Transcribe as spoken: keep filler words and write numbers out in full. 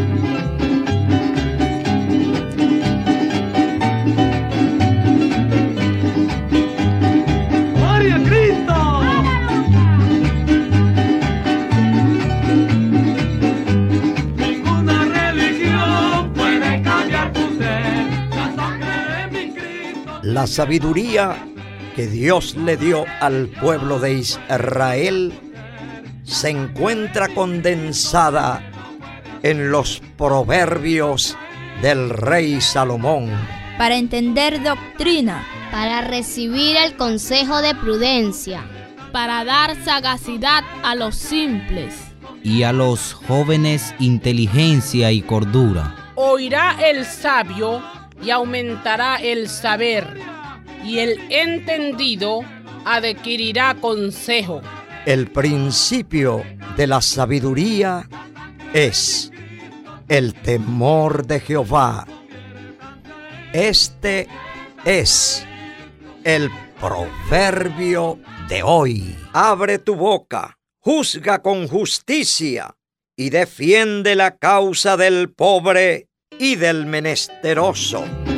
La sabiduría que Dios le dio al pueblo de Israel se encuentra condensada en los proverbios del rey Salomón. Para entender doctrina, para recibir el consejo de prudencia, para dar sagacidad a los simples, y a los jóvenes inteligencia y cordura. Oirá el sabio y aumentará el saber, y el entendido adquirirá consejo. El principio de la sabiduría es el temor de Jehová. Este es el proverbio de hoy. Abre tu boca, juzga con justicia y defiende la causa del pobre y del menesteroso.